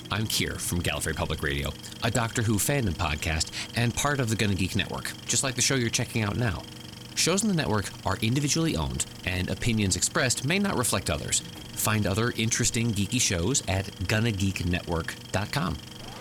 I'm Keir from Gallifrey Public Radio, a Doctor Who fandom podcast and part of the Gonna Geek Network, just like the show you're checking out now. Shows on the network are individually owned, and opinions expressed may not reflect others. Find other interesting geeky shows at GonnaGeekNetwork.com.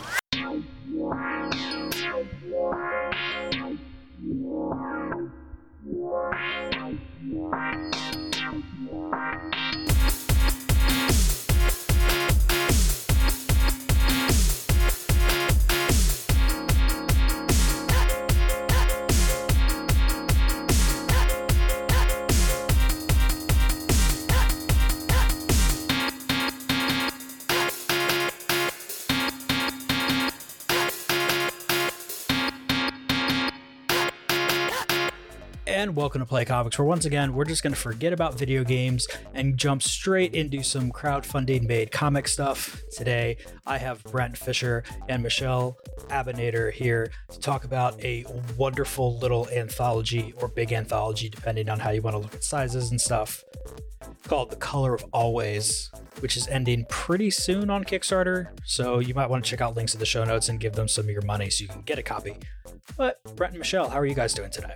And welcome to Play Comics, where once again, we're just going to forget about video games and jump straight into some crowdfunding made comic stuff. Today, I have Brent Fisher and Michelle Abinator here to talk about a wonderful little anthology, or big anthology, depending on how you want to look at sizes and stuff, called The Color of Always, which is ending pretty soon on Kickstarter. So you might want to check out links in the show notes and give them some of your money so you can get a copy. But Brent and Michelle, how are you guys doing today?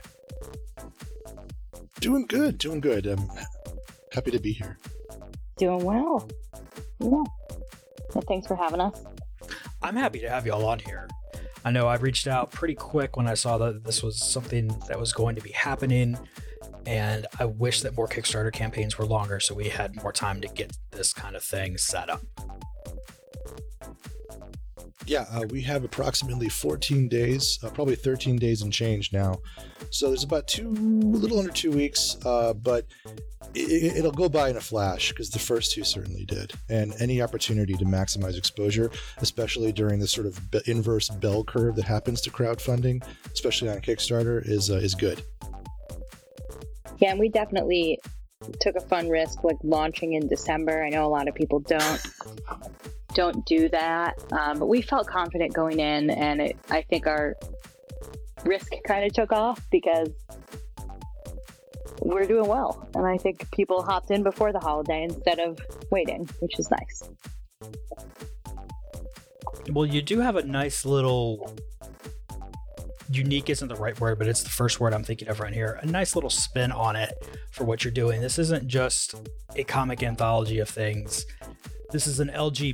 Doing good. I'm happy to be here. Doing well. Yeah. Well, thanks for having us. I'm happy to have you all on here. I know I reached out pretty quick when I saw that this was something that was going to be happening, and I wish that more Kickstarter campaigns were longer so we had more time to get this kind of thing set up. Yeah, we have approximately 14 days, probably 13 days and change now. So there's about a little under 2 weeks, but it'll go by in a flash because the first two certainly did. And any opportunity to maximize exposure, especially during this sort of inverse bell curve that happens to crowdfunding, especially on Kickstarter, is good. Yeah, and we definitely took a fun risk, like launching in December. I know a lot of people don't do that, but we felt confident going in, and I think our risk kind of took off because we're doing well, and I think people hopped in before the holiday instead of waiting, which is nice. Well, you do have a nice little, unique isn't the right word, but it's the first word I'm thinking of right here, a nice little spin on it for what you're doing. This isn't just a comic anthology of things. This is an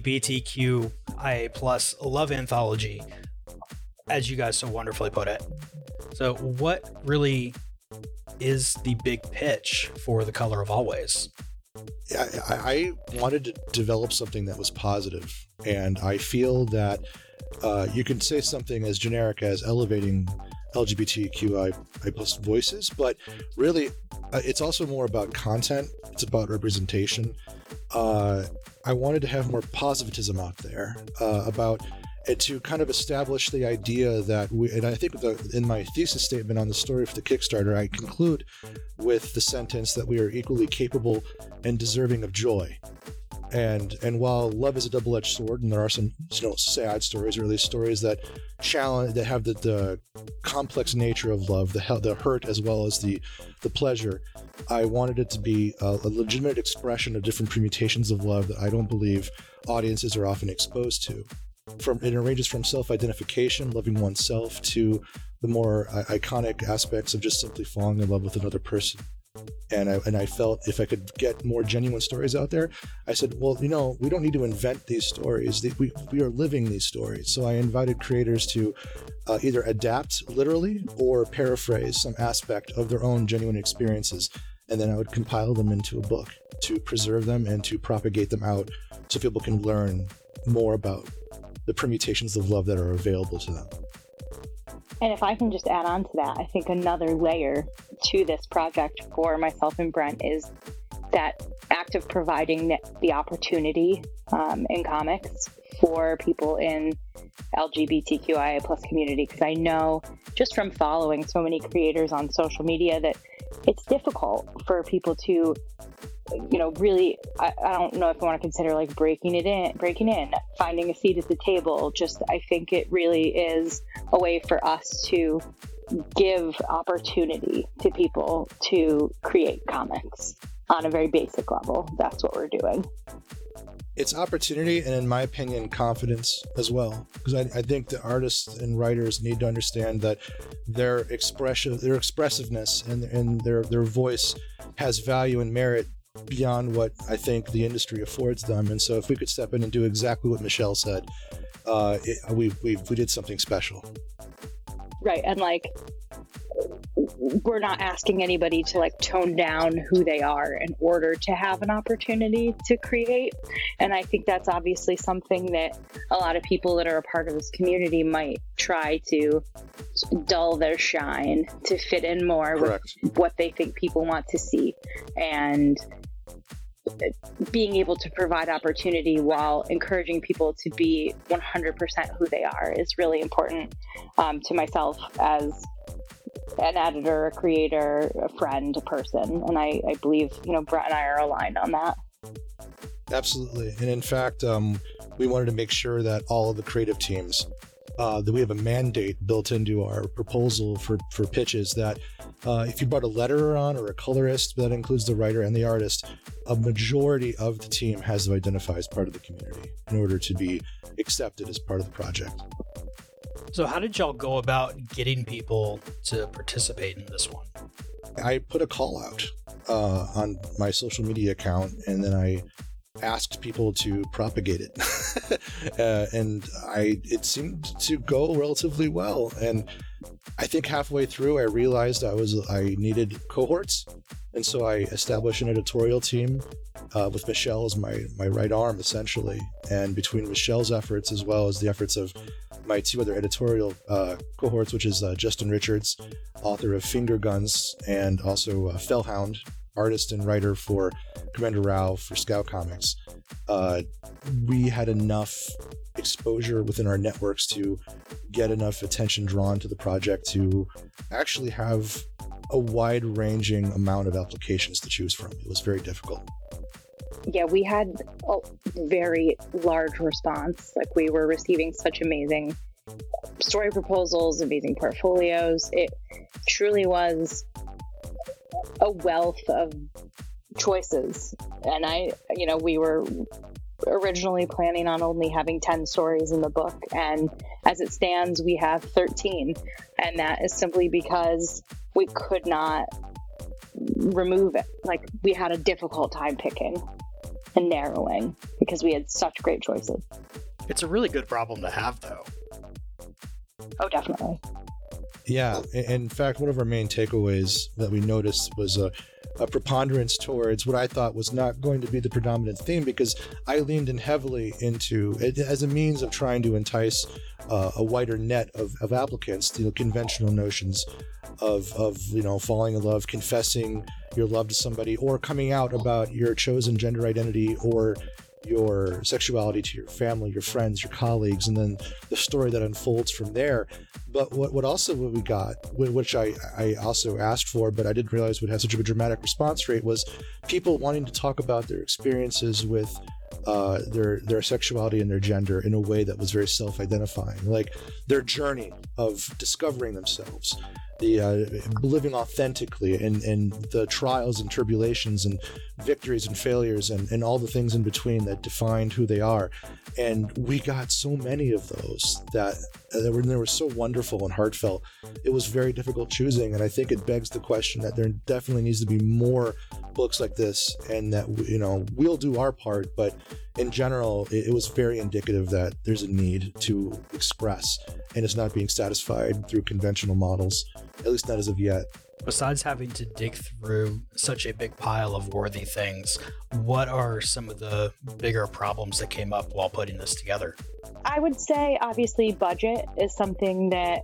LGBTQIA+ love anthology, as you guys so wonderfully put it. So what really is the big pitch for The Color of Always? I wanted to develop something that was positive, and I feel that you can say something as generic as elevating LGBTQI+ voices, but really it's also more about content. It's about representation. I wanted to have more positivism out there about it, to kind of establish the idea that and I think in my thesis statement on the story for the Kickstarter, I conclude with the sentence that we are equally capable and deserving of joy. And while love is a double-edged sword, and there are some sad stories, or at least stories that have the complex nature of love, the hurt as well as the pleasure, I wanted it to be a legitimate expression of different permutations of love that I don't believe audiences are often exposed to. It ranges from self-identification, loving oneself, to the more iconic aspects of just simply falling in love with another person. And I felt if I could get more genuine stories out there, I said, well, we don't need to invent these stories. We are living these stories. So I invited creators to either adapt literally or paraphrase some aspect of their own genuine experiences. And then I would compile them into a book to preserve them and to propagate them out so people can learn more about the permutations of love that are available to them. And if I can just add on to that, I think another layer to this project for myself and Brent is that act of providing the opportunity in comics for people in LGBTQIA+ community. Because I know just from following so many creators on social media that it's difficult for people to, really, I don't know if I want to consider like breaking in, finding a seat at the table. Just, I think it really is a way for us to give opportunity to people to create comics on a very basic level. That's what we're doing. It's opportunity, and in my opinion, confidence as well. Because I think the artists and writers need to understand that their expressiveness and their voice has value and merit beyond what I think the industry affords them. And so if we could step in and do exactly what Michelle said, we did something special. Right. And like, we're not asking anybody to like tone down who they are in order to have an opportunity to create. And I think that's obviously something that a lot of people that are a part of this community might try to dull their shine to fit in more Correct. with what they think people want to see. And being able to provide opportunity while encouraging people to be 100% who they are is really important to myself as an editor, a creator, a friend, a person. And I believe, Brett and I are aligned on that. Absolutely. And in fact, we wanted to make sure that all of the creative teams, that we have a mandate built into our proposal for pitches that if you brought a letterer on or a colorist, that includes the writer and the artist, a majority of the team has to identify as part of the community in order to be accepted as part of the project. So how did y'all go about getting people to participate in this one? I put a call out on my social media account, and then I asked people to propagate it. And it seemed to go relatively well. And I think halfway through, I realized I needed cohorts. And so I established an editorial team with Michelle as my right arm, essentially. And between Michelle's efforts as well as the efforts of my two other editorial cohorts, which is Justin Richards, author of Finger Guns, and also Fellhound, artist and writer for Commander Rao for Scout Comics, we had enough exposure within our networks to get enough attention drawn to the project to actually have a wide-ranging amount of applications to choose from. It was very difficult. Yeah, we had a very large response. Like, we were receiving such amazing story proposals, amazing portfolios. It truly was a wealth of choices. And we were originally planning on only having 10 stories in the book. And as it stands, we have 13. And that is simply because we could not remove it. Like, we had a difficult time picking and narrowing because we had such great choices. It's a really good problem to have, though. Oh, definitely. Yeah. In fact, one of our main takeaways that we noticed was a preponderance towards what I thought was not going to be the predominant theme, because I leaned in heavily into it as a means of trying to entice a wider net of applicants, conventional notions of falling in love, confessing your love to somebody, or coming out about your chosen gender identity or your sexuality to your family, your friends, your colleagues, and then the story that unfolds from there. But what we got, which I also asked for, but I didn't realize would have such a dramatic response rate, was people wanting to talk about their experiences with their sexuality and their gender in a way that was very self-identifying, like their journey of discovering themselves, the living authentically, and the trials and tribulations and victories and failures and all the things in between that defined who they are. And we got so many of those that they were so wonderful and heartfelt. It was very difficult choosing, and I think it begs the question that there definitely needs to be more books like this, and that we'll do our part, but in general it was very indicative that there's a need to express, and it's not being satisfied through conventional models, at least not as of yet. Besides having to dig through such a big pile of worthy things, what are some of the bigger problems that came up while putting this together? I would say, obviously, budget is something that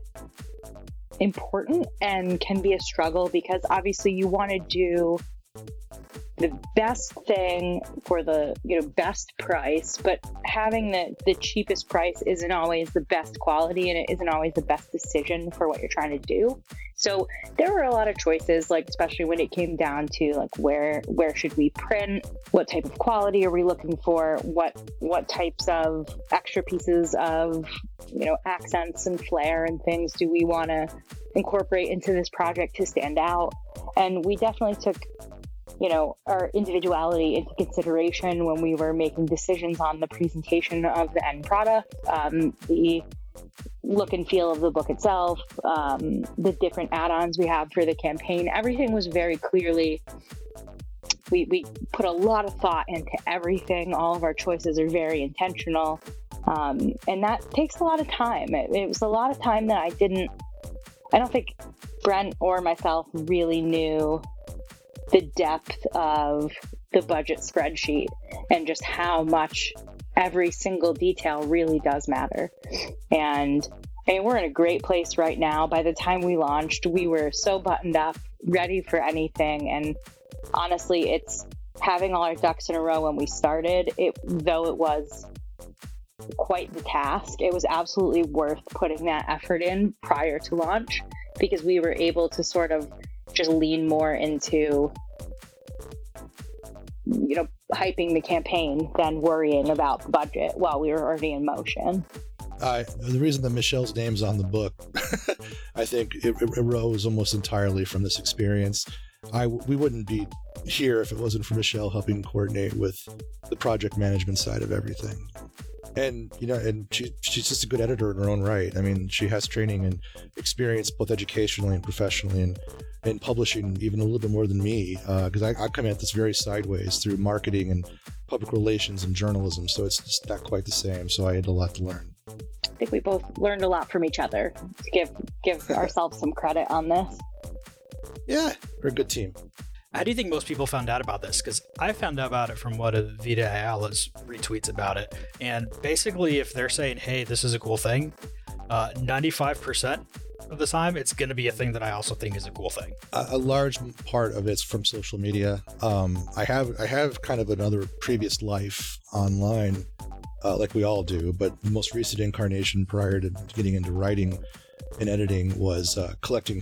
important and can be a struggle, because obviously you want to do the best thing for the best price, but having the cheapest price isn't always the best quality, and it isn't always the best decision for what you're trying to do. So there were a lot of choices, like especially when it came down to like where should we print, what type of quality are we looking for, what types of extra pieces of accents and flair and things do we want to incorporate into this project to stand out. And we definitely took our individuality into consideration when we were making decisions on the presentation of the end product, the look and feel of the book itself, the different add-ons we have for the campaign. Everything was very clearly, we put a lot of thought into everything. All of our choices are very intentional. And that takes a lot of time. It was a lot of time that I don't think Brent or myself really knew the depth of the budget spreadsheet and just how much every single detail really does matter. And we're in a great place right now. By the time we launched, we were so buttoned up, ready for anything. And honestly, it's having all our ducks in a row when we started, though it was quite the task, it was absolutely worth putting that effort in prior to launch, because we were able to sort of just lean more into hyping the campaign than worrying about the budget while we were already in motion. The reason that Michelle's name's on the book, I think it arose almost entirely from this experience. We wouldn't be here if it wasn't for Michelle helping coordinate with the project management side of everything. And she's just a good editor in her own right. I mean, she has training and experience both educationally and professionally, and in publishing even a little bit more than me, because I come at this very sideways through marketing and public relations and journalism, so it's just not quite the same. So I had a lot to learn. I think we both learned a lot from each other, to give ourselves some credit on this. Yeah, we're a good team. How do you think most people found out about this? Because I found out about it from one of Vita Ayala's retweets about it. And basically, if they're saying, hey, this is a cool thing, 95% of the time, it's going to be a thing that I also think is a cool thing. A large part of it's from social media. I have kind of another previous life online, like we all do, but the most recent incarnation prior to getting into writing and editing was collecting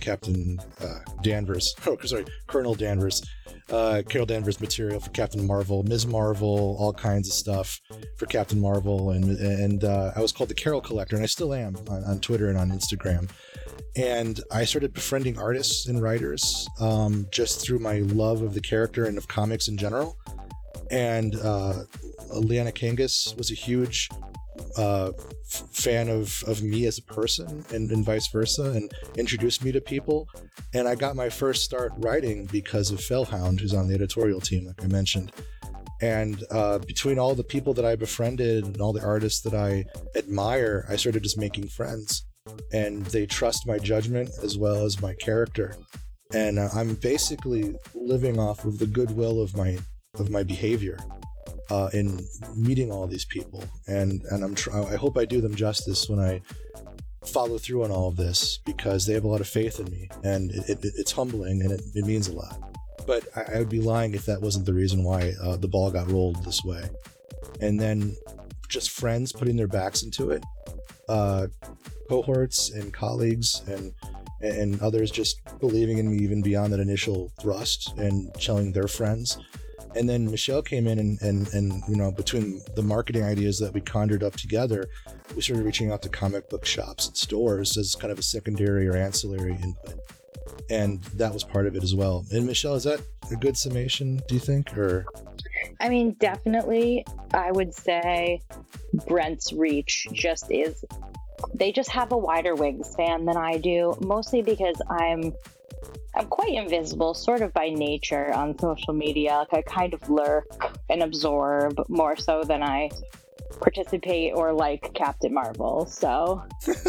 Colonel Danvers, Carol Danvers material for Captain Marvel, Ms. Marvel, all kinds of stuff for Captain Marvel, and I was called the Carol Collector, and I still am on Twitter and on Instagram. And I started befriending artists and writers just through my love of the character and of comics in general. And Liana Kangas was a huge fan of me as a person, and vice versa, and introduced me to people. And I got my first start writing because of Fellhound, who's on the editorial team, like I mentioned. And between all the people that I befriended and all the artists that I admire, I started just making friends, and they trust my judgment as well as my character. And I'm basically living off of the goodwill of my behavior in meeting all these people, and I hope I do them justice when I follow through on all of this, because they have a lot of faith in me, and it's humbling, and it means a lot. But I would be lying if that wasn't the reason why the ball got rolled this way. And then just friends putting their backs into it, cohorts and colleagues and others just believing in me even beyond that initial thrust and telling their friends. And then Michelle came in and between the marketing ideas that we conjured up together, we started reaching out to comic book shops and stores as kind of a secondary or ancillary input. And that was part of it as well. And Michelle, is that a good summation, do you think? Or I mean, definitely, I would say Brent's reach they just have a wider wingspan than I do, mostly because I'm quite invisible, sort of by nature, on social media. Like, I kind of lurk and absorb more so than I participate or like Captain Marvel. So,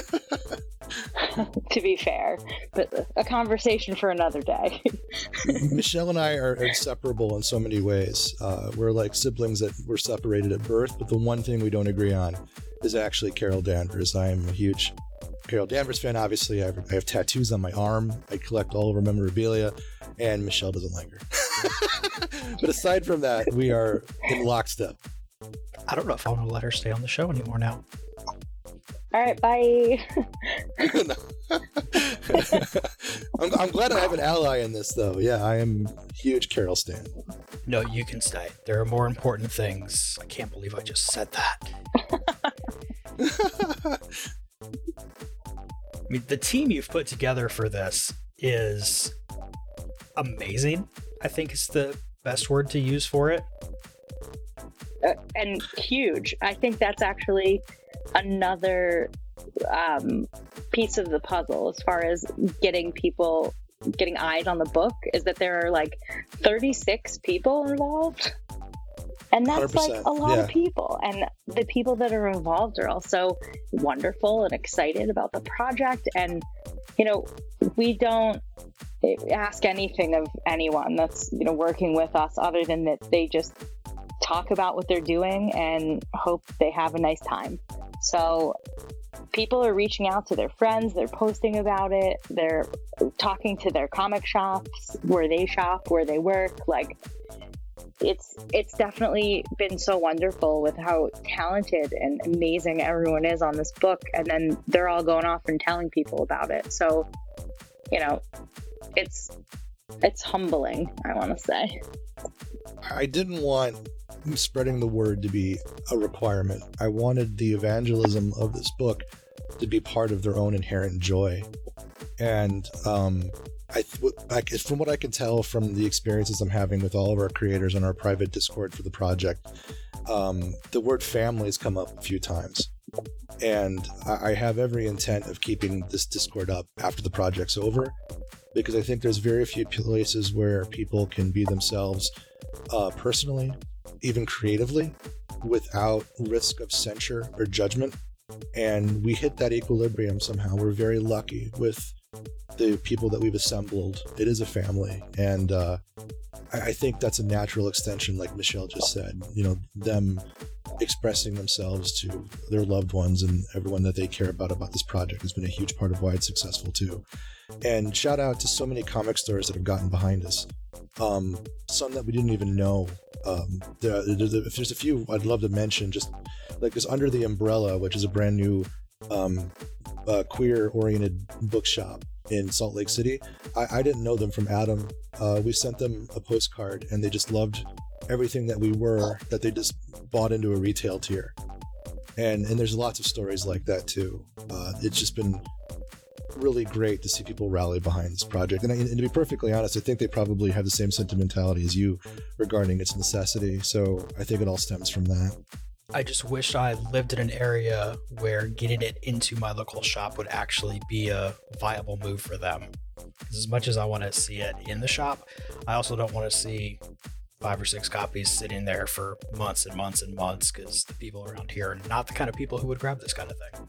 to be fair, but a conversation for another day. Michelle and I are inseparable in so many ways. We're like siblings that were separated at birth, but the one thing we don't agree on is actually Carol Danvers. I am a huge Carol Danvers fan, obviously. I have tattoos on my arm. I collect all of her memorabilia, and Michelle doesn't like her. But aside from that, we are in lockstep. I don't know if I want to let her stay on the show anymore now. All right, bye. I'm glad I have an ally in this, though. Yeah, I am a huge Carol stan. No, you can stay. There are more important things. I can't believe I just said that. I mean, the team you've put together for this is amazing, I think is the best word to use for it. And huge. I think that's actually another piece of the puzzle as far as getting eyes on the book, is that there are like 36 people involved. And that's like a lot of people. And the people that are involved are also wonderful and excited about the project. And, you know, we don't ask anything of anyone that's, you know, working with us other than that they just talk about what they're doing and hope they have a nice time. So people are reaching out to their friends, they're posting about it, they're talking to their comic shops, where they shop, where they work. Like, it's definitely been so wonderful with how talented and amazing everyone is on this book, and then they're all going off and telling people about it. So, you know, it's humbling, I want to say. I didn't want spreading the word to be a requirement. I wanted the evangelism of this book to be part of their own inherent joy. And from what I can tell from the experiences I'm having with all of our creators on our private Discord for the project, the word family has come up a few times. And I have every intent of keeping this Discord up after the project's over, because I think there's very few places where people can be themselves personally, even creatively, without risk of censure or judgment. And we hit that equilibrium somehow. We're very lucky with the people that we've assembled. It is a family. And I think that's a natural extension, like Michelle just said, you know, them expressing themselves to their loved ones and everyone that they care about this project has been a huge part of why it's successful too. And shout out to so many comic stores that have gotten behind us. Some that we didn't even know. If there's a few I'd love to mention, just like this Under the Umbrella, which is a brand new queer-oriented bookshop in Salt Lake City. I didn't know them from Adam. We sent them a postcard, and they just loved everything that we were, that they just bought into a retail tier. And there's lots of stories like that too. It's just been really great to see people rally behind this project. And to be perfectly honest, I think they probably have the same sentimentality as you regarding its necessity. So I think it all stems from that. I just wish I lived in an area where getting it into my local shop would actually be a viable move for them. As much as I want to see it in the shop, I also don't want to see 5 or 6 copies sitting there for months and months and months, because the people around here are not the kind of people who would grab this kind of thing.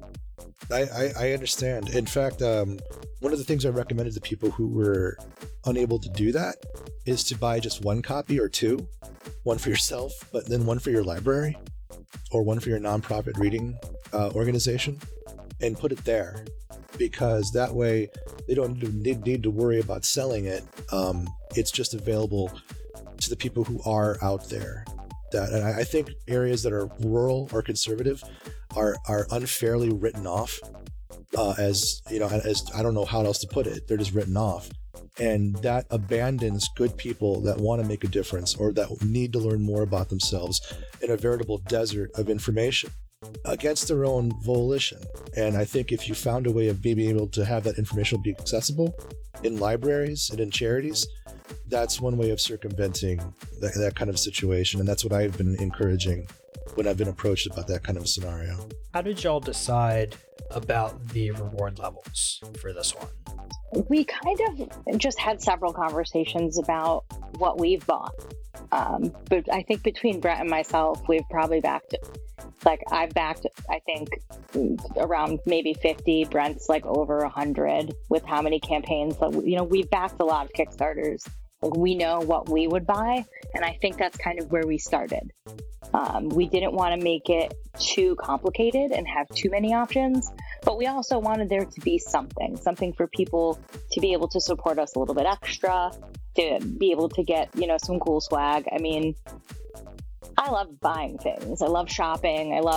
I understand. In fact, one of the things I recommended to people who were unable to do that is to buy just 1 copy or 2, one for yourself, but then one for your library or one for your nonprofit reading organization, and put it there, because that way they don't need to worry about selling it. It's just available to the people who are out there. And I think areas that are rural or conservative are unfairly written off, as I don't know how else to put it. They're just written off. And that abandons good people that want to make a difference or that need to learn more about themselves in a veritable desert of information against their own volition. And I think if you found a way of being able to have that information be accessible in libraries and in charities, that's one way of circumventing that kind of situation. And that's what I've been encouraging when I've been approached about that kind of a scenario. How did y'all decide about the reward levels for this one? We kind of just had several conversations about what we've bought. But I think between Brett and myself, we've probably backed, I've backed, I think, around maybe 50. Brent's like over 100 with how many campaigns. We've backed a lot of Kickstarters. We know what we would buy. And I think that's kind of where we started. We didn't want to make it too complicated and have too many options, but we also wanted there to be something for people to be able to support us a little bit extra, to be able to get, some cool swag. I mean, I love buying things. I love shopping. I love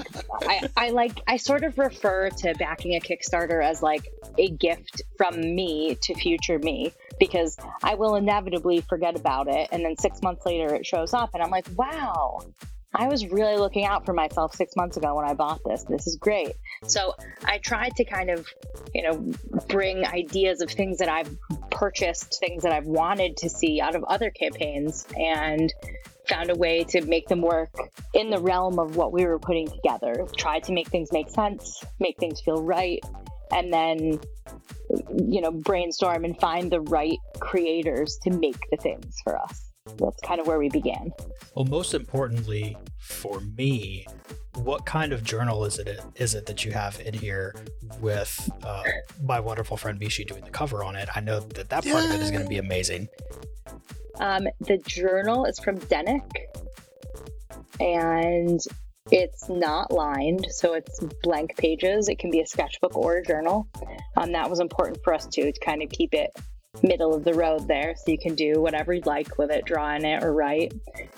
to I sort of refer to backing a Kickstarter as like a gift from me to future me, because I will inevitably forget about it. And then 6 months later it shows up and I'm like, wow, I was really looking out for myself 6 months ago when I bought this. This is great. So I tried to kind of, bring ideas of things that I've purchased things that I've wanted to see out of other campaigns and found a way to make them work in the realm of what we were putting together. Tried to make things make sense, make things feel right, and then, brainstorm and find the right creators to make the things for us. That's kind of where we began. Well, most importantly for me, what kind of journal is it that you have in here with my wonderful friend Michi doing the cover on it? I know that part of it is going to be amazing. The journal is from Denik, and it's not lined, so it's blank pages. It can be a sketchbook or a journal. That was important for us too, to kind of keep it middle of the road there, so you can do whatever you'd like with it, draw in it or write.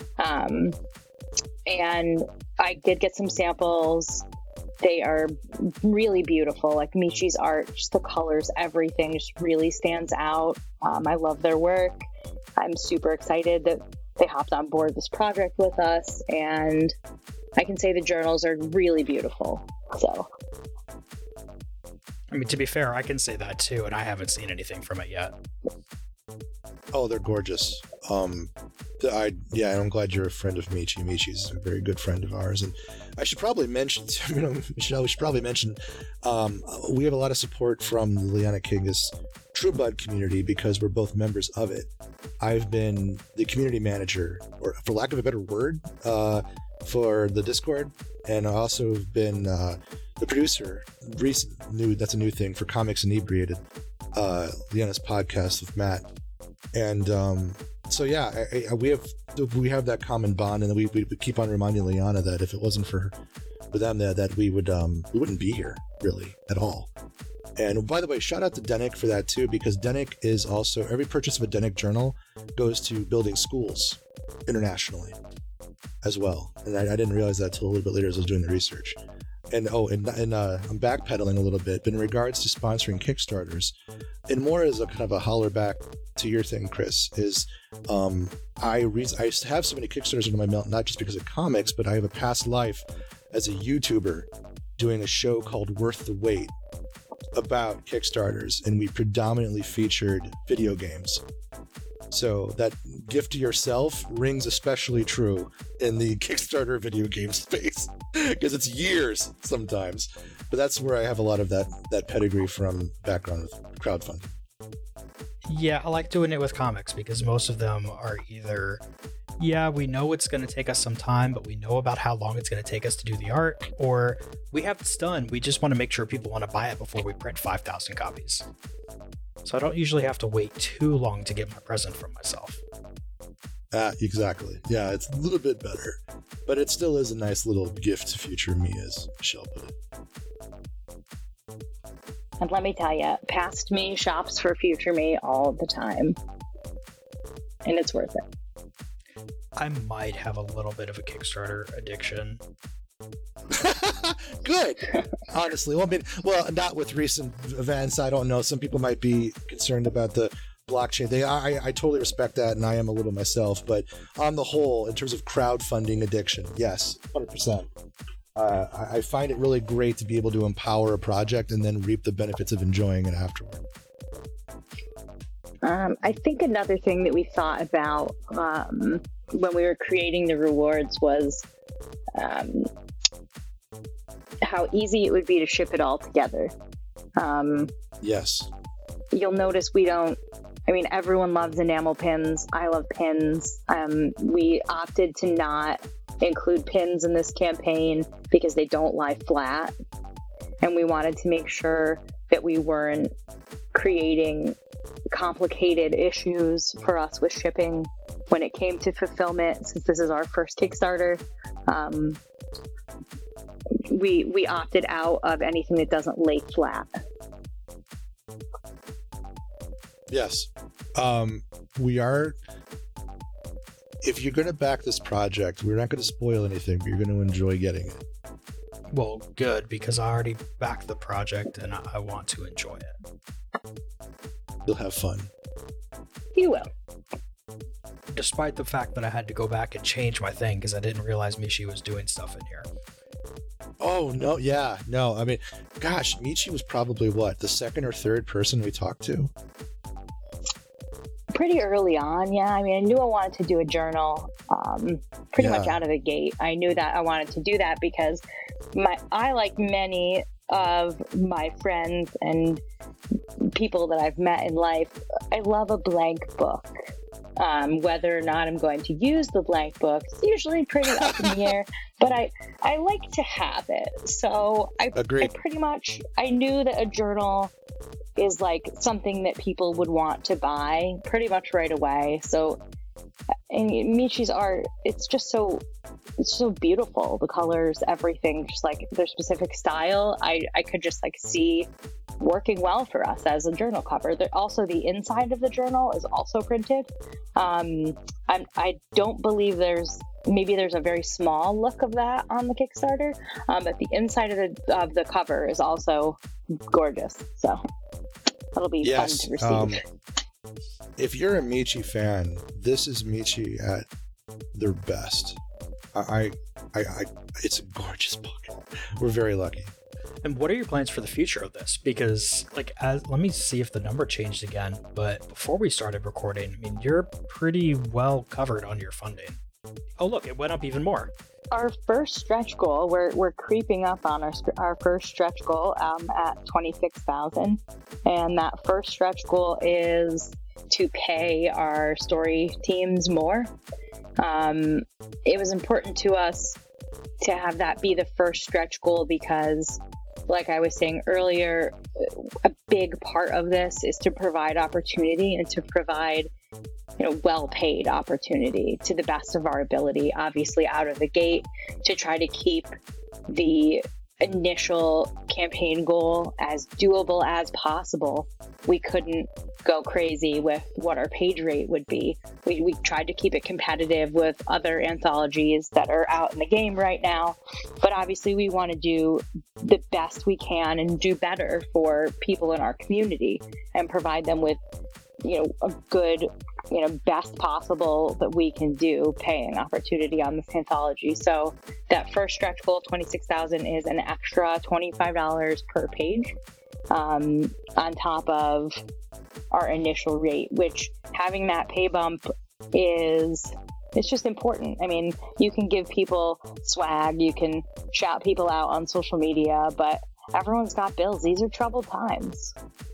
And I did get some samples. They are really beautiful. Like Michi's art, just the colors, everything just really stands out. I love their work. I'm super excited that they hopped on board this project with us, and I can say the journals are really beautiful. So, I mean, to be fair, I can say that too, and I haven't seen anything from it yet. Oh, they're gorgeous. I'm glad you're a friend of Michi. Michi's a very good friend of ours, and I should probably mention, Michelle, we should probably mention, we have a lot of support from the Liana Kingas True Bud community because we're both members of it. I've been the community manager, or for lack of a better word, for the Discord, and I also have been the producer. That's a new thing for Comics Inebriated, Liana's podcast with Matt. And we have that common bond, and we keep on reminding Liana that if it wasn't for them, that we wouldn't be here really at all. And by the way, shout out to Denik for that too, because Denik is also, every purchase of a Denik journal goes to building schools internationally as well. And I didn't realize that till a little bit later as I was doing the research. And I'm backpedaling a little bit, but in regards to sponsoring Kickstarters, and more as a kind of a holler back to your thing, Chris, is I used to have so many Kickstarters under my belt, not just because of comics, but I have a past life as a YouTuber doing a show called Worth the Wait about Kickstarters, and we predominantly featured video games. So that gift to yourself rings especially true in the Kickstarter video game space because it's years sometimes. But that's where I have a lot of that pedigree from background with crowdfunding. Yeah, I like doing it with comics because most of them are either, we know it's going to take us some time, but we know about how long it's going to take us to do the art, or we have this done. We just want to make sure people want to buy it before we print 5,000 copies. So I don't usually have to wait too long to get my present from myself. Exactly. Yeah, it's a little bit better, but it still is a nice little gift to future me, as Michelle put it. And let me tell you, past me shops for future me all the time. And it's worth it. I might have a little bit of a Kickstarter addiction. Good. Honestly. Well, not with recent events. I don't know. Some people might be concerned about the blockchain. I totally respect that, and I am a little myself. But on the whole, in terms of crowdfunding addiction, yes, 100%. I find it really great to be able to empower a project and then reap the benefits of enjoying it afterward. I think another thing that we thought about when we were creating the rewards was how easy it would be to ship it all together. Yes. You'll notice everyone loves enamel pins. I love pins. We opted to not include pins in this campaign because they don't lie flat. And we wanted to make sure that we weren't creating complicated issues for us with shipping when it came to fulfillment. Since this is our first Kickstarter, we opted out of anything that doesn't lay flat. Yes. We are, if you're going to back this project, we're not going to spoil anything, but you're going to enjoy getting it. Well, good, because I already backed the project and I want to enjoy it. You'll have fun. You will. Despite the fact that I had to go back and change my thing because I didn't realize Michi was doing stuff in here. Oh, no. Yeah. No. I mean, gosh, Michi was probably the second or third person we talked to? Pretty early on, yeah. I mean, I knew I wanted to do a journal pretty much out of the gate. I knew that I wanted to do that because I, like many of my friends and people that I've met in life, I love a blank book. Whether or not I'm going to use the blank book is usually pretty up in the air, but I like to have it. So I knew that a journal is like something that people would want to buy pretty much right away. So, and Michi's art, it's so beautiful. The colors, everything, just like their specific style, I could just like see working well for us as a journal cover. Also, the inside of the journal is also printed. I don't believe there's a very small look of that on the Kickstarter, but the inside of the cover is also gorgeous. So that'll be fun to receive. If you're a Michi fan, this is Michi at their best. It's a gorgeous book. We're very lucky. And what are your plans for the future of this? Because, let me see if the number changed again. But before we started recording, I mean, you're pretty well covered on your funding. Oh, look, it went up even more. Our first stretch goal, we're creeping up on our first stretch goal at 26,000, and that first stretch goal is to pay our story teams more. It was important to us to have that be the first stretch goal because, like I was saying earlier, a big part of this is to provide opportunity and to provide, well-paid opportunity to the best of our ability, obviously out of the gate, to try to keep the initial campaign goal as doable as possible. We couldn't go crazy with what our page rate would be. We tried to keep it competitive with other anthologies that are out in the game right now, but obviously we want to do the best we can and do better for people in our community and provide them with a good, best possible that we can do paying opportunity on this anthology. So that first stretch goal, 26,000, is an extra $25 per page on top of our initial rate, which having that pay bump it's just important. I mean, you can give people swag, you can shout people out on social media, but everyone's got bills. These are troubled times.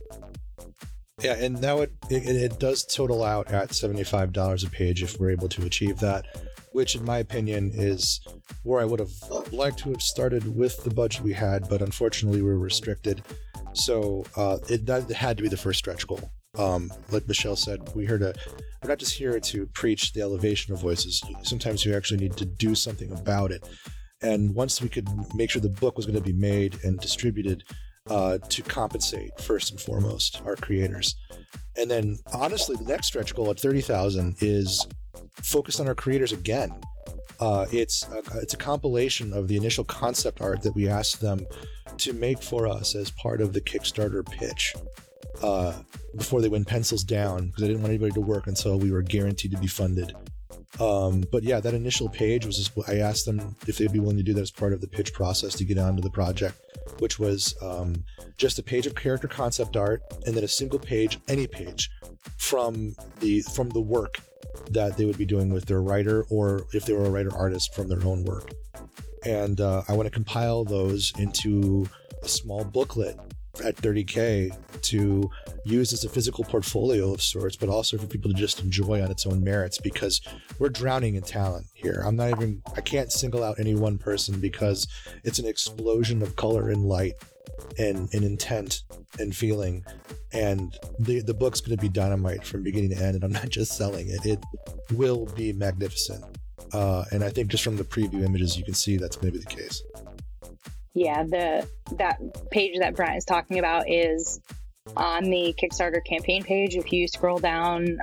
Yeah, and now it does total out at $75 a page if we're able to achieve that, which in my opinion is where I would have liked to have started with the budget we had, but unfortunately we're restricted. So that had to be the first stretch goal. Like Michelle said, we're not just here to preach the elevation of voices. Sometimes you actually need to do something about it. And once we could make sure the book was going to be made and distributed, to compensate first and foremost our creators. And then honestly, the next stretch goal at 30,000 is focused on our creators again. It's a compilation of the initial concept art that we asked them to make for us as part of the Kickstarter pitch before they went pencils down, because I didn't want anybody to work until we were guaranteed to be funded. But yeah, that initial page was just, I asked them if they'd be willing to do that as part of the pitch process to get onto the project, which was just a page of character concept art and then a single page, any page from the work that they would be doing with their writer, or if they were a writer artist, from their own work. And I want to compile those into a small booklet at 30K to use as a physical portfolio of sorts, but also for people to just enjoy on its own merits, because we're drowning in talent here. I can't single out any one person, because it's an explosion of color and light and intent and feeling. And the book's going to be dynamite from beginning to end, and I'm not just selling it. It will be magnificent. And I think just from the preview images, you can see that's going to be the case. Yeah, that page that Brent is talking about is on the Kickstarter campaign page. If you scroll down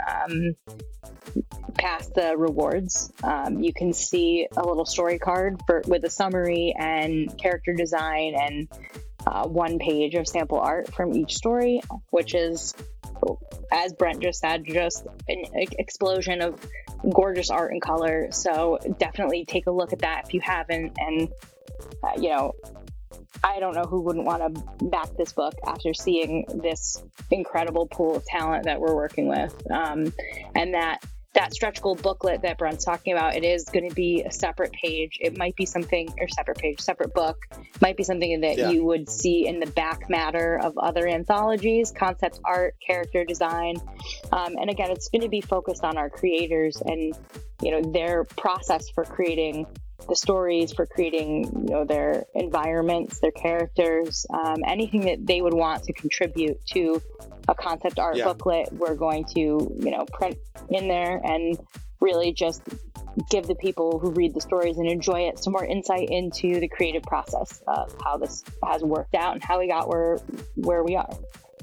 past the rewards, you can see a little story card with a summary and character design and one page of sample art from each story, which is, as Brent just said, just an explosion of gorgeous art and color. So definitely take a look at that if you haven't, and I don't know who wouldn't want to back this book after seeing this incredible pool of talent that we're working with. And that stretch goal booklet that Brent's talking about, it is going to be a separate page. It might be something, or separate book, might be something that you would see in the back matter of other anthologies, concept art, character design. And again, it's going to be focused on our creators and, their process for creating the stories, for creating, their environments, their characters, anything that they would want to contribute to a concept art booklet, we're going to, print in there and really just give the people who read the stories and enjoy it some more insight into the creative process of how this has worked out and how we got where we are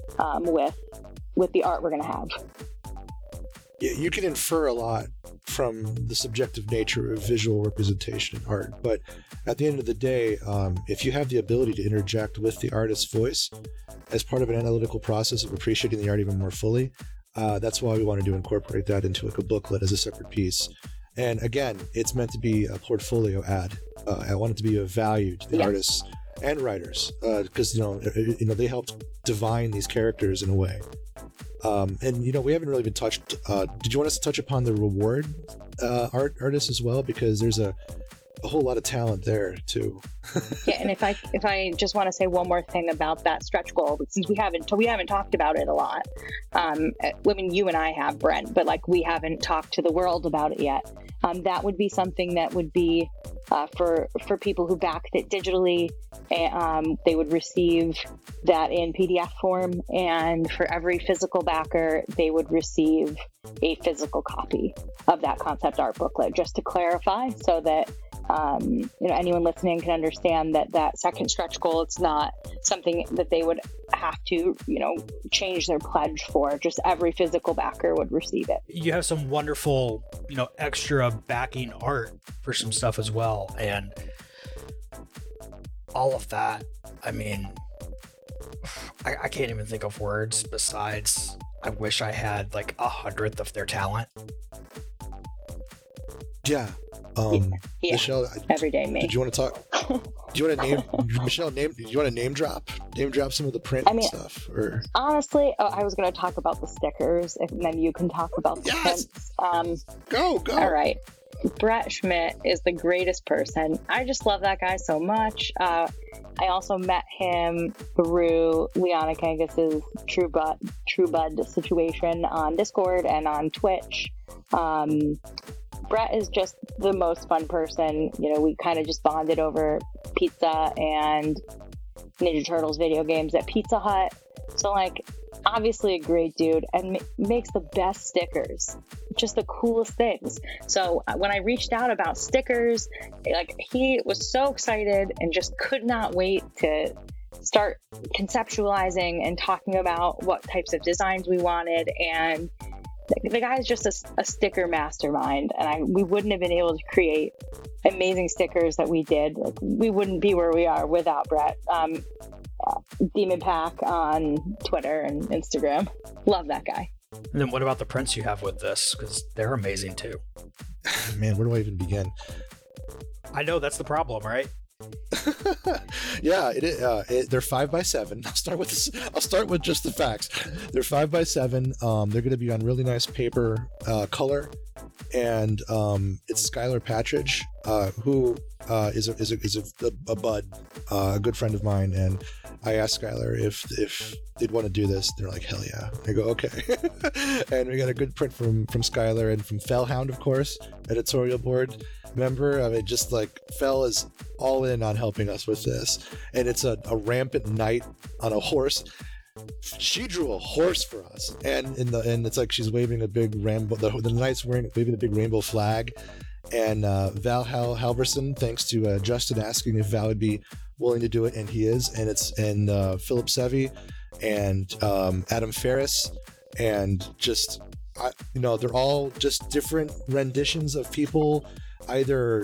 with the art we're going to have. Yeah, you can infer a lot from the subjective nature of visual representation in art, but at the end of the day, if you have the ability to interject with the artist's voice as part of an analytical process of appreciating the art even more fully, that's why we wanted to incorporate that into like a booklet as a separate piece. And again, it's meant to be a portfolio ad. I want it to be of value to the artists and writers because they helped divine these characters in a way. And we haven't really been touched. Did you want us to touch upon the reward artists as well? Because there's a whole lot of talent there too. Yeah, and if I just want to say one more thing about that stretch goal, since we haven't talked about it a lot. I mean, you and I have, Brent, but we haven't talked to the world about it yet. That would be something that would be for people who backed it digitally. They would receive that in PDF form, and for every physical backer, they would receive a physical copy of that concept art booklet, just to clarify, so that anyone listening can understand that second stretch goal, it's not something that they would have to, change their pledge for. Just every physical backer would receive it. You have some wonderful, extra backing art for some stuff as well. And all of that, I mean, I can't even think of words besides I wish I had 1/100th of their talent. Yeah. Michelle, everyday me. Did you want to talk? Do you want to name Michelle? Do you want to name drop some of the print stuff? Or honestly, I was going to talk about the stickers, and then you can talk about the prints. Go. All right. Brett Schmidt is the greatest person. I just love that guy so much. I also met him through Liana Kangus's True Bud situation on Discord and on Twitch. Brett is just the most fun person. We kind of just bonded over pizza and Ninja Turtles video games at Pizza Hut. So obviously a great dude, and makes the best stickers, just the coolest things. So when I reached out about stickers, he was so excited and just could not wait to start conceptualizing and talking about what types of designs we wanted. And the guy's just a sticker mastermind, and we wouldn't have been able to create amazing stickers that we did. We wouldn't be where we are without Brett. Demon Pack on Twitter and Instagram. Love that guy. And then what about the prints you have with this? Because they're amazing too. Man, where do I even begin? I know that's the problem, right? Yeah, they're 5x7. I'll start with just the facts. They're 5x7. They're going to be on really nice paper color, and it's Skylar Patridge, who is a bud, a good friend of mine, and I asked Skylar if they'd want to do this. They're like, hell yeah. I go, okay. And we got a good print from Skylar and from Fellhound, of course, editorial board member. I mean, just Fell is all in on helping us with this, and it's a rampant knight on a horse. She drew a horse for us, and it's she's waving a big rainbow. The knight's waving a big rainbow flag, and Val Halverson, thanks to Justin asking if Val would be willing to do it, and he is, and Philip Sevy and Adam Ferris, and just they're all just different renditions of people, either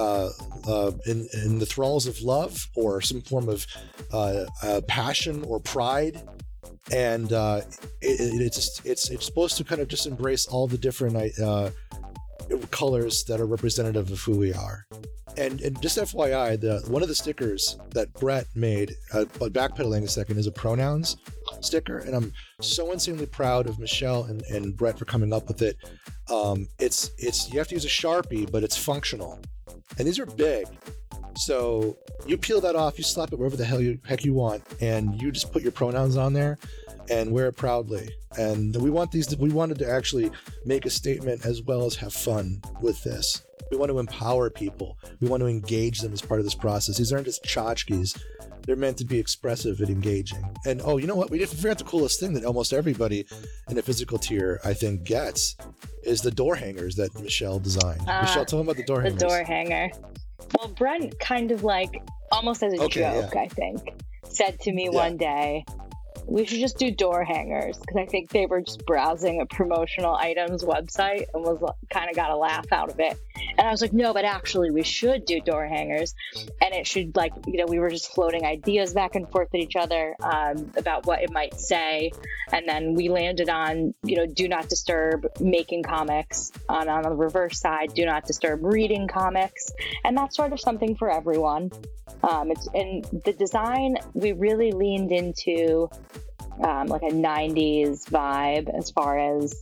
in the thralls of love or some form of passion or pride, and it's supposed to kind of just embrace all the different colors that are representative of who we are. And just FYI, one of the stickers that Brett made, backpedaling a second, is a pronouns sticker, and I'm so insanely proud of Michelle and Brett for coming up with it. It's you have to use a Sharpie, but it's functional, and these are big. So you peel that off, you slap it wherever the heck you want, and you just put your pronouns on there and wear it proudly. And we wanted to actually make a statement as well as have fun with this. We want to empower people. We want to engage them as part of this process. These aren't just tchotchkes. They're meant to be expressive and engaging. And you know what? We forgot the coolest thing that almost everybody in the physical tier, I think, gets is the door hangers that Michelle designed. Michelle, tell them about the door hangers. The door hanger. Well, Brent kind of like, almost as a joke, I think, said to me one day, we should just do door hangers, because I think they were just browsing a promotional items website and was kind of got a laugh out of it. And I was like, no, but actually we should do door hangers, and it should, like, we were just floating ideas back and forth at each other about what it might say. And then we landed on, do not disturb making comics, on the reverse side, do not disturb reading comics. And that's sort of something for everyone. It's in the design, we really leaned into like a 90s vibe as far as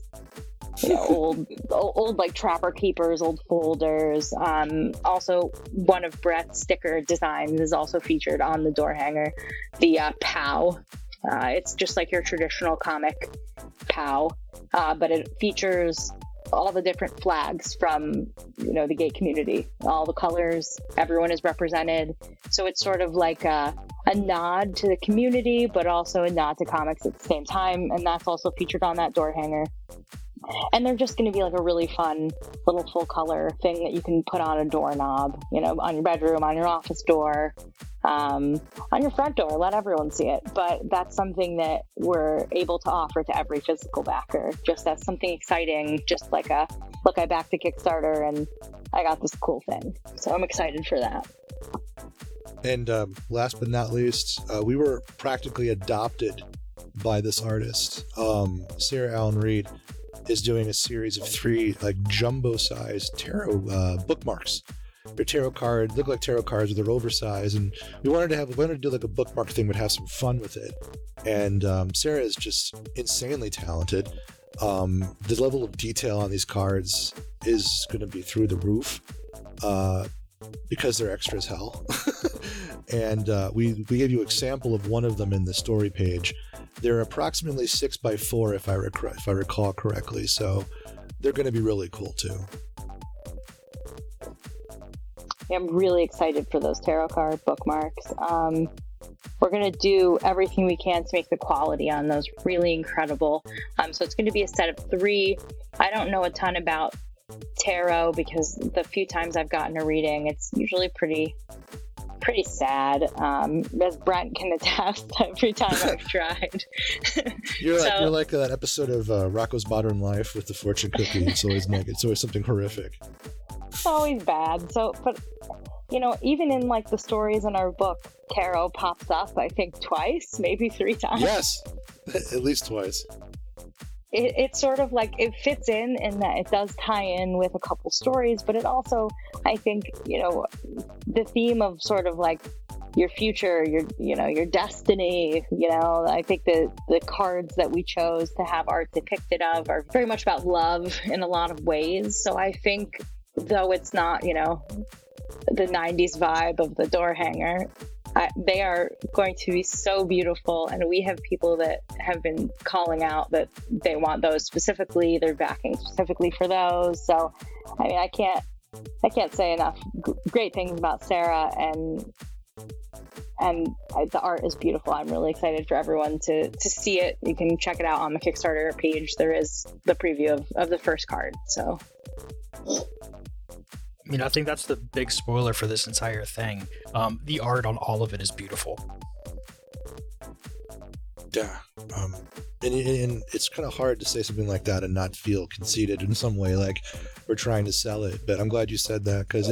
old like Trapper Keepers, old folders. Also, one of Brett's sticker designs is also featured on the door hanger, the POW. It's just like your traditional comic POW, but it features all the different flags from the gay community, all the colors, everyone is represented. So it's sort of like a nod to the community, but also a nod to comics at the same time, and that's also featured on that door hanger. And they're just going to be like a really fun little full color thing that you can put on a doorknob, on your bedroom, on your office door, on your front door, let everyone see it. But that's something that we're able to offer to every physical backer, just as something exciting, just like a, look, I backed the Kickstarter and I got this cool thing. So I'm excited for that. And last but not least, we were practically adopted by this artist. Sarah Allen Reed is doing a series of 3 like jumbo-sized tarot bookmarks. They're tarot cards, look like tarot cards, but they're oversized, and we wanted to do like a bookmark thing, but have some fun with it. And Sarah is just insanely talented. The level of detail on these cards is going to be through the roof because they're extra as hell. And we gave you an example of one of them in the story page. They're approximately 6x4 if I recall correctly, so they're going to be really cool too. I'm really excited for those tarot card bookmarks. We're going to do everything we can to make the quality on those really incredible. So it's going to be a set of 3. I don't know a ton about tarot because the few times I've gotten a reading, it's usually pretty sad, as Brent can attest. Every time I've tried. You're like that episode of Rocko's Modern Life with the fortune cookie. It's always something horrific. It's always bad. So, but even in like the stories in our book, tarot pops up, I think twice, maybe 3 times. Yes, at least twice. It's sort of like it fits in that it does tie in with a couple stories, but it also, I think, the theme of sort of like your future, your destiny, I think the cards that we chose to have art depicted of are very much about love in a lot of ways. So I think, though it's not, the 90s vibe of the door hanger, they are going to be so beautiful, and we have people that have been calling out that they want those specifically. They're backing specifically for those. So, I mean, I can't say enough great things about Sarah, and the art is beautiful. I'm really excited for everyone to see it. You can check it out on the Kickstarter page. There is the preview of the first card. So. I think that's the big spoiler for this entire thing. The art on all of it is beautiful. Yeah. And it's kind of hard to say something like that and not feel conceited in some way, like we're trying to sell it. But I'm glad you said that, because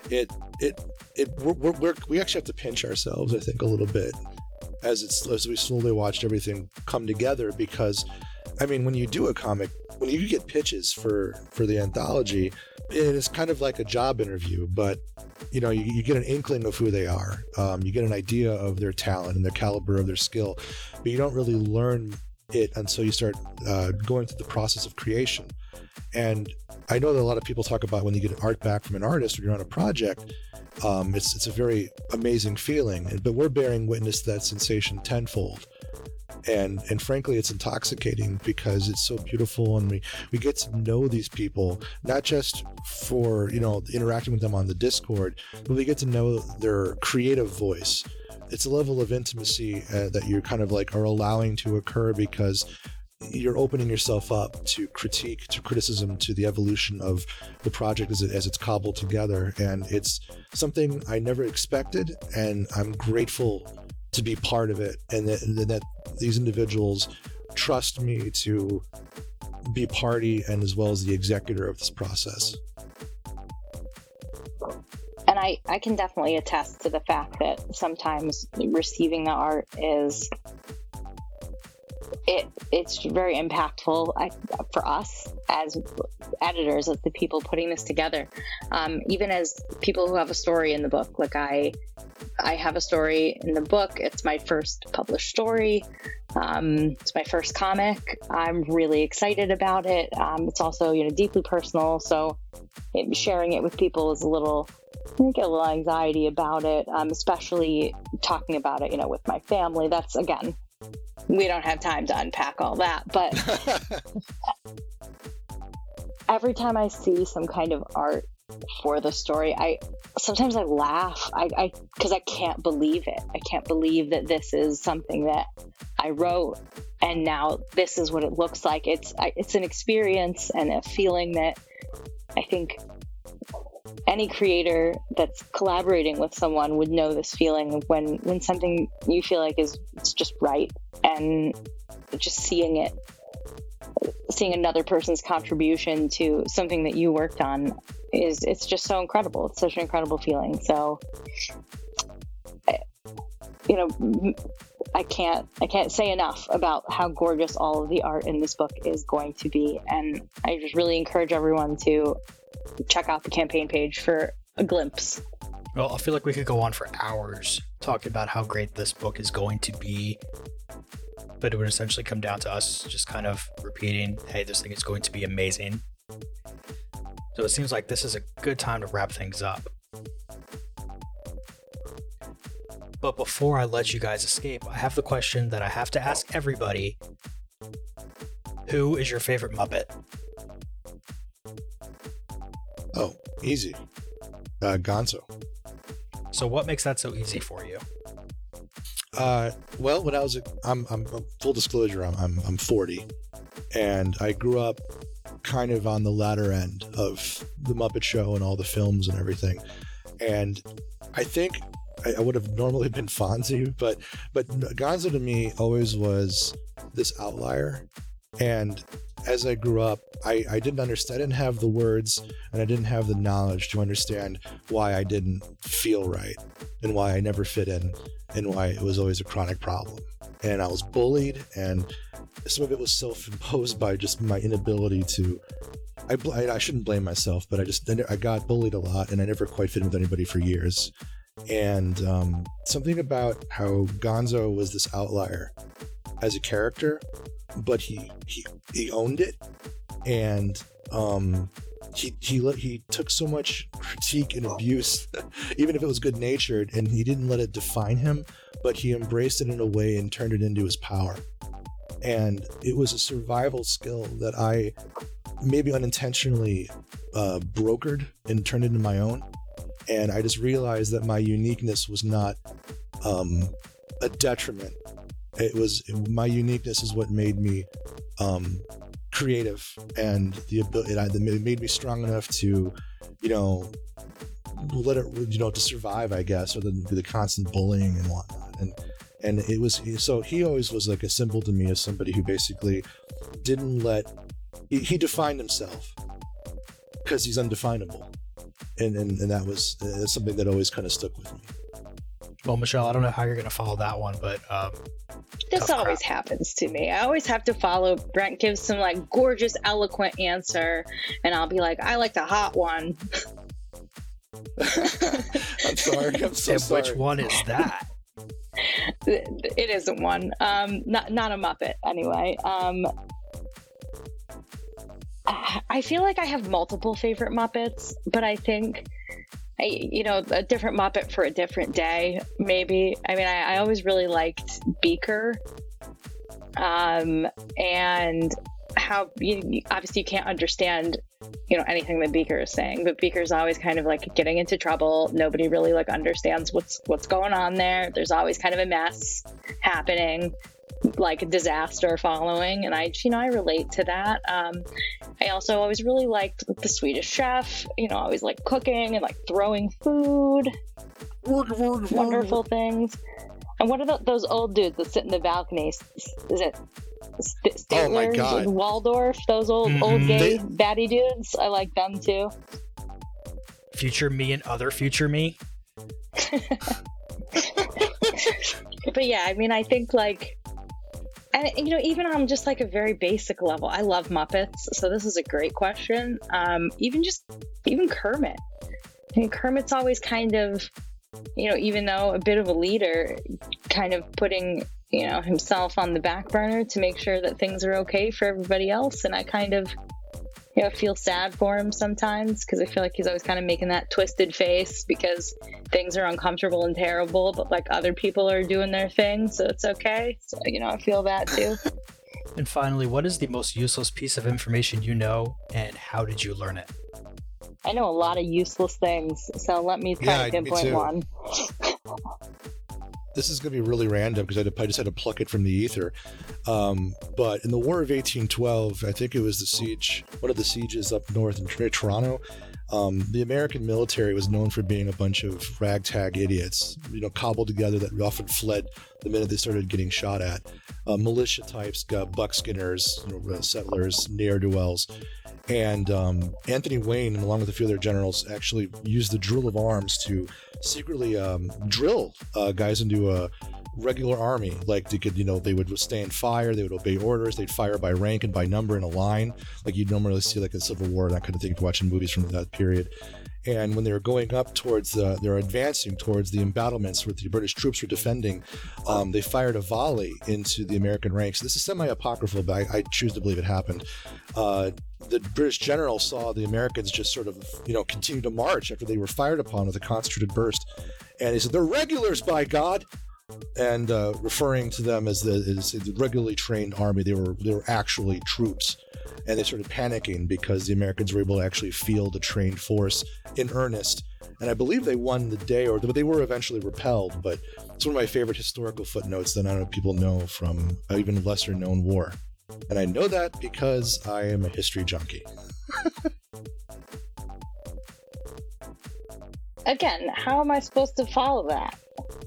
we actually have to pinch ourselves, I think, a little bit as we slowly watched everything come together. Because, I mean, when you do a comic, when you get pitches for the anthology, it is kind of like a job interview, but you get an inkling of who they are. You get an idea of their talent and their caliber of their skill, but you don't really learn it until you start going through the process of creation. And I know that a lot of people talk about when you get art back from an artist or you're on a project, it's a very amazing feeling, but we're bearing witness to that sensation tenfold. And frankly, it's intoxicating because it's so beautiful, and we get to know these people, not just for, interacting with them on the Discord, but we get to know their creative voice. It's a level of intimacy that you're kind of like are allowing to occur because you're opening yourself up to critique, to criticism, to the evolution of the project as it's cobbled together. And it's something I never expected, and I'm grateful to be part of it, and that these individuals trust me to be party and as well as the executor of this process. And I can definitely attest to the fact that sometimes receiving the art it's very impactful for us as editors, as the people putting this together. Even as people who have a story in the book, like I have a story in the book. It's my first published story. It's my first comic. I'm really excited about it. It's also, deeply personal. So sharing it with people is I get a little anxiety about it, especially talking about it, with my family. That's, again, we don't have time to unpack all that, but every time I see some kind of art for the story, sometimes I laugh because I can't believe it. I can't believe that this is something that I wrote and now this is what it looks like. It's an experience and a feeling that I think any creator that's collaborating with someone would know this feeling when something you feel like it's just right, and just seeing another person's contribution to something that you worked on it's just so incredible. It's such an incredible feeling. So I can't say enough about how gorgeous all of the art in this book is going to be, and I just really encourage everyone to check out the campaign page for a glimpse. Well, I feel like we could go on for hours talking about how great this book is going to be, but it would essentially come down to us just kind of repeating, hey, this thing is going to be amazing. So it seems like this is a good time to wrap things up. But before I let you guys escape, I have the question that I have to ask everybody. Who is your favorite Muppet? Oh, easy. Gonzo. So what makes that so easy for you? Well, when I'm full disclosure, I'm 40, and I grew up kind of on the latter end of the Muppet Show and all the films and everything. And I think I would have normally been Fonzie, but Gonzo to me always was this outlier. And as I grew up, I didn't understand. I didn't have the words and I didn't have the knowledge to understand why I didn't feel right and why I never fit in and why it was always a chronic problem. And I was bullied, and some of it was self-imposed by just my inability to. I shouldn't blame myself, but I got bullied a lot, and I never quite fit in with anybody for years. And something about how Gonzo was this outlier as a character, but he owned it, and he took so much critique and abuse, even if it was good-natured, and he didn't let it define him, but he embraced it in a way and turned it into his power. And it was a survival skill that I maybe unintentionally brokered and turned into my own. And I just realized that my uniqueness was not a detriment. My uniqueness is what made me creative, and it made me strong enough to, let it, to survive, I guess, or the constant bullying and whatnot. And it was, so he always was like a symbol to me as somebody who basically didn't he defined himself because he's undefinable. And that was something that always kind of stuck with me. Well, Michelle, I don't know how you're going to follow that one, but this always happens to me. I always have to follow. Brent gives some gorgeous, eloquent answer, and I'll be like, I like the hot one. I'm sorry. I'm so And sorry. which one is that? It isn't one. Not a Muppet anyway. I feel like I have multiple favorite Muppets, but I think a different Muppet for a different day, maybe. I mean, I always really liked Beaker, and how obviously you can't understand anything that Beaker is saying, but Beaker's always kind of like getting into trouble. Nobody really like understands what's going on there. There's always kind of a mess happening, like a disaster following, and I relate to that. I also always really liked the Swedish Chef, always like cooking and like throwing food, wonderful things. And what are those old dudes that sit in the balcony? Is it Oh my God. and Waldorf? Those old gay batty dudes. I like them too. Future me and other future me. But yeah, I mean, I think like, and even on just like a very basic level, I love Muppets. So this is a great question. Even Kermit. I mean, Kermit's always kind of, even though a bit of a leader, kind of putting, himself on the back burner to make sure that things are okay for everybody else. And I kind of, feel sad for him sometimes, because I feel like he's always kind of making that twisted face because things are uncomfortable and terrible, but like other people are doing their thing, so it's okay. So, I feel that too. And finally, what is the most useless piece of information you know, and how did you learn it? I know a lot of useless things, so let me try to pinpoint one. This is going to be really random because I just had to pluck it from the ether. But in the War of 1812, I think it was one of the sieges up north in Toronto. The American military was known for being a bunch of ragtag idiots, cobbled together that often fled the minute they started getting shot at. Militia types, buckskinners, settlers, ne'er-do-wells. And Anthony Wayne, along with a few other generals, actually used the drill of arms to secretly drill guys into a regular army. Like they would withstand fire, they would obey orders, they'd fire by rank and by number in a line, like you'd normally see like in Civil War and that kind of thing, watching movies from that period. And when they were going up they're advancing towards the embattlements where the British troops were defending, they fired a volley into the American ranks. This is semi-apocryphal, but I choose to believe it happened. The British general saw the Americans just sort of, continue to march after they were fired upon with a concentrated burst. And he said, "They're regulars, by God!" And referring to them as the regularly trained army. They were actually troops. And they started panicking because the Americans were able to actually field a trained force in earnest. And I believe they won the day, but they were eventually repelled. But it's one of my favorite historical footnotes that I don't know people know from an even lesser known war. And I know that because I am a history junkie. Again, how am I supposed to follow that?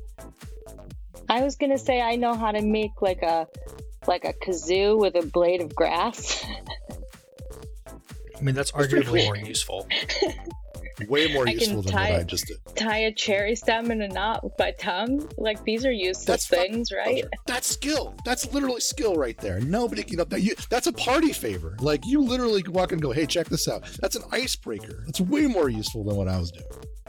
I was going to say I know how to make like a kazoo with a blade of grass. I mean, that's arguably more useful. Way more useful than what I just did. Tie a cherry stem in a knot with my tongue. Like, these are useless things, right? That's skill. That's literally skill right there. Nobody can that's a party favor. Like, you literally walk and go, "Hey, check this out." That's an icebreaker. It's way more useful than what I was doing.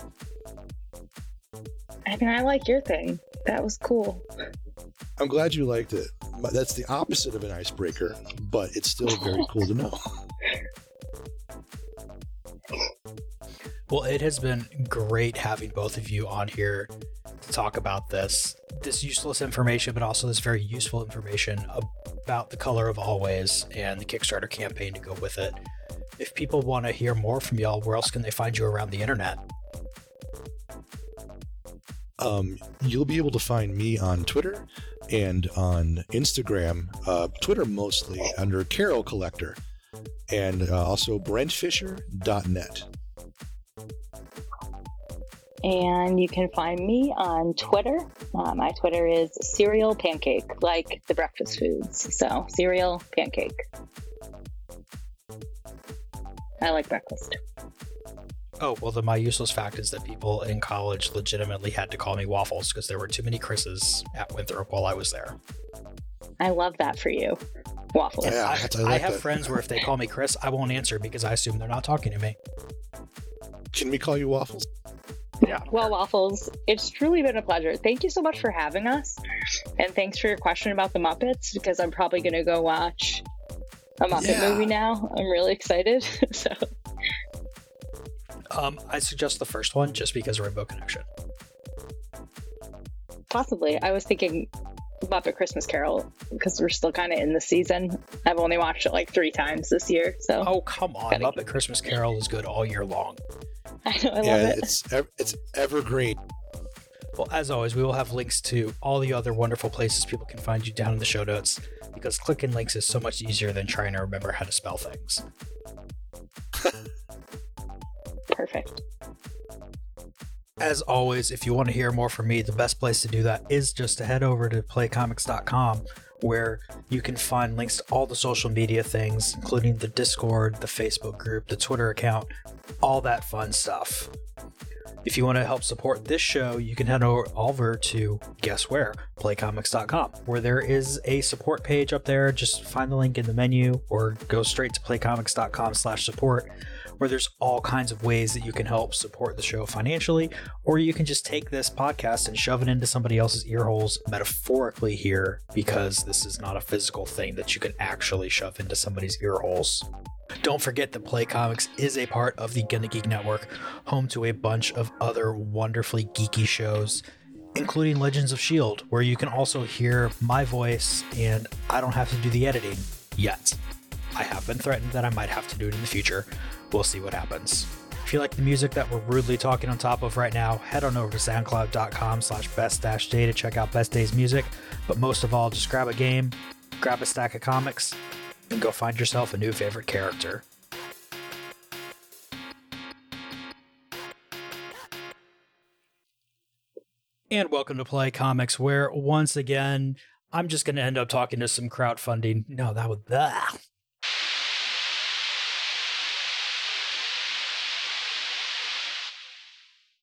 I mean, I like your thing. That was cool. I'm glad you liked it. That's the opposite of an icebreaker, but it's still very cool to know. Well, it has been great having both of you on here to talk about this useless information, but also this very useful information about the Color of Always and the Kickstarter campaign to go with it. If people want to hear more from y'all, where else can they find you around the internet? You'll be able to find me on Twitter and on Instagram, Twitter mostly, under Carol Collector, and also BrentFisher.net. And you can find me on Twitter. My Twitter is Cereal Pancake, like the breakfast foods. So, Cereal Pancake. I like breakfast. Oh, well, my useless fact is that people in college legitimately had to call me Waffles because there were too many Chris's at Winthrop while I was there. I love that for you. Waffles. Yeah, I have friends where if they call me Chris, I won't answer because I assume they're not talking to me. Can we call you Waffles? Yeah. Well, Waffles, it's truly been a pleasure. Thank you so much for having us. And thanks for your question about the Muppets, because I'm probably going to go watch a Muppet movie now. I'm really excited. So, I suggest the first one just because Rainbow Connection. possibly. I was thinking Muppet Christmas Carol, because we're still kind of in the season. I've only watched it like 3 times this year. So, Oh, come on. Muppet Christmas Carol is good all year long. I know, I love it. It's evergreen. Well, as always, we will have links to all the other wonderful places people can find you down in the show notes, because clicking links is so much easier than trying to remember how to spell things. Perfect. As always, if you want to hear more from me, the best place to do that is just to head over to playcomics.com, where you can find links to all the social media things, including the Discord, the Facebook group, the Twitter account, all that fun stuff. If you want to help support this show, you can head over to, guess where, playcomics.com, where there is a support page up there. Just find the link in the menu or go straight to playcomics.com/support, where there's all kinds of ways that you can help support the show financially, or you can just take this podcast and shove it into somebody else's ear holes, metaphorically here, because this is not a physical thing that you can actually shove into somebody's ear holes. Don't forget that Play Comics is a part of the Gonna Geek Network, home to a bunch of other wonderfully geeky shows, including Legends of S.H.I.E.L.D., where you can also hear my voice and I don't have to do the editing yet. I have been threatened that I might have to do it in the future. We'll see what happens. If you like the music that we're rudely talking on top of right now, head on over to soundcloud.com/best-day to check out Best Day's music. But most of all, just grab a game, grab a stack of comics, and go find yourself a new favorite character. And welcome to Play Comics, where once again, I'm just going to end up talking to some crowdfunding. No, that would...